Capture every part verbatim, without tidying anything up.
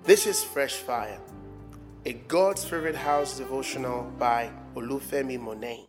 This is Fresh Fire, a God's Favorite House devotional by Olufemi Monet.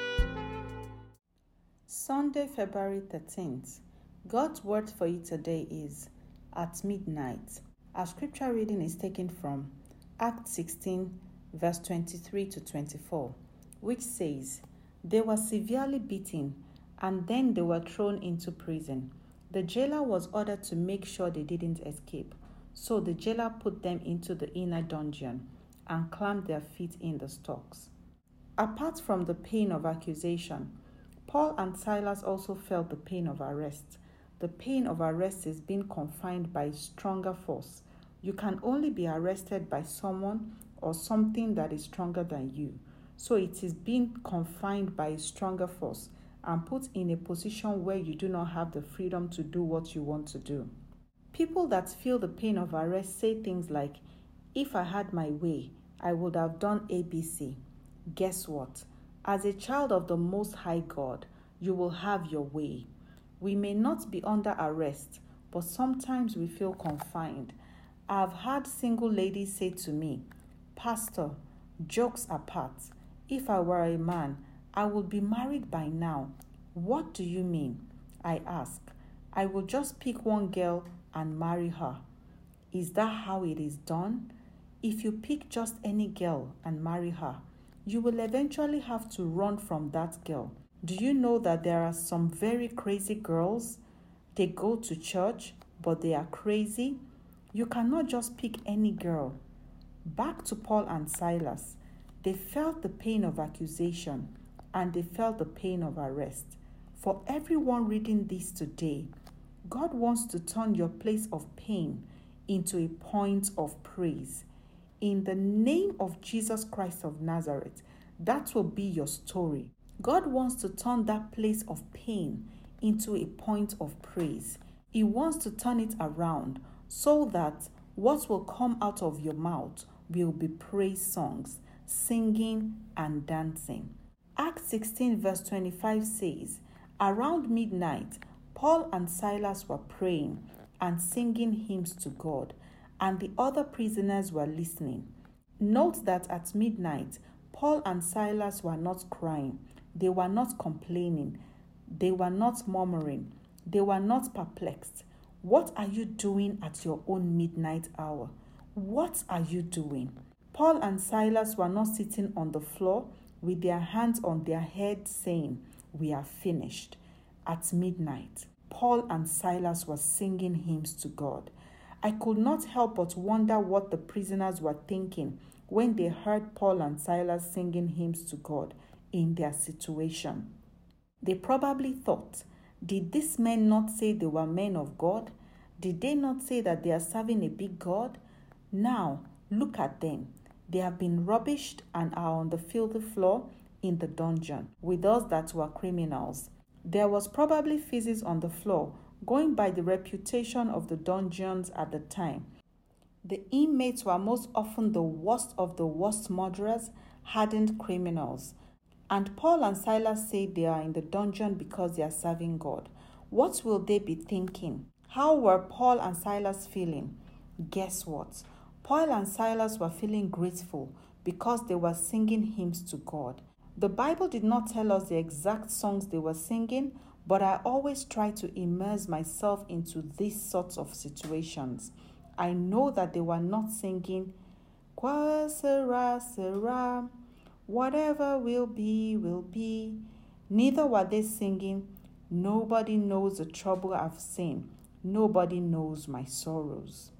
Sunday, February thirteenth. God's word for you today is at midnight. Our scripture reading is taken from Acts sixteen, verse twenty-three to twenty-four, which says, "They were severely beaten, and then they were thrown into prison. The jailer was ordered to make sure they didn't escape. So the jailer put them into the inner dungeon and clamped their feet in the stocks." Apart from the pain of accusation, Paul and Silas also felt the pain of arrest. The pain of arrest is being confined by a stronger force. You can only be arrested by someone or something that is stronger than you. So it is being confined by a stronger force and put in a position where you do not have the freedom to do what you want to do. People that feel the pain of arrest say things like, "If I had my way, I would have done A B C. Guess what? As a child of the Most High God, you will have your way. We may not be under arrest, but sometimes we feel confined. I've had single ladies say to me, "Pastor, jokes apart, if I were a man, I would be married by now." "What do you mean?" I ask. "I will just pick one girl and marry her." Is that how it is done? If you pick just any girl and marry her, you will eventually have to run from that girl. Do you know that there are some very crazy girls? They go to church, but they are crazy. You cannot just pick any girl. Back to Paul and Silas. They felt the pain of accusation and they felt the pain of arrest. For everyone reading this today, God wants to turn your place of pain into a point of praise. In the name of Jesus Christ of Nazareth, that will be your story. God wants to turn that place of pain into a point of praise. He wants to turn it around so that what will come out of your mouth will be praise songs, singing and dancing. Acts sixteen verse twenty-five says, "Around midnight, Paul and Silas were praying and singing hymns to God, and the other prisoners were listening." Note that at midnight, Paul and Silas were not crying, they were not complaining, they were not murmuring, they were not perplexed. What are you doing at your own midnight hour? What are you doing? Paul and Silas were not sitting on the floor with their hands on their heads saying, "We are finished." At midnight, Paul and Silas were singing hymns to God. I could not help but wonder what the prisoners were thinking when they heard Paul and Silas singing hymns to God in their situation. They probably thought, did these men not say they were men of God? Did they not say that they are serving a big God? Now, look at them. They have been rubbished and are on the filthy floor in the dungeon with us that were criminals. There was probably feces on the floor, going by the reputation of the dungeons at the time. The inmates were most often the worst of the worst murderers, hardened criminals. And Paul and Silas say they are in the dungeon because they are serving God. What will they be thinking? How were Paul and Silas feeling? Guess what? Paul and Silas were feeling grateful because they were singing hymns to God. The Bible did not tell us the exact songs they were singing, but I always try to immerse myself into these sorts of situations. I know that they were not singing, "Qua sera, sera, whatever will be, will be." Neither were they singing, "Nobody knows the trouble I've seen. Nobody knows my sorrows."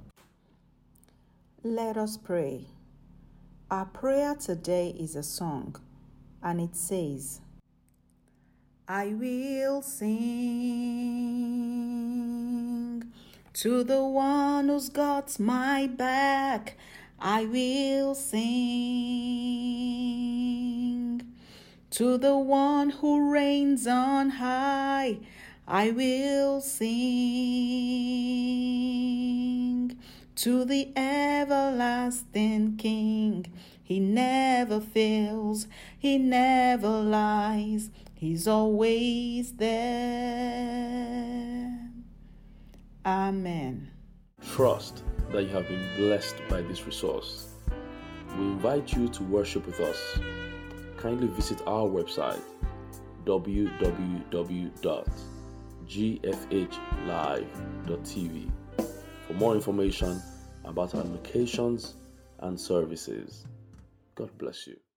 Let us pray. Our prayer today is a song, and it says, "I will sing to the one who's got my back. I will sing to the one who reigns on high. I will sing to the everlasting King. He never fails, he never lies, he's always there. Amen. Trust that you have been blessed by this resource. We invite you to worship with us. Kindly visit our website w w w dot g f h live dot t v for more information about our locations and services. God bless you.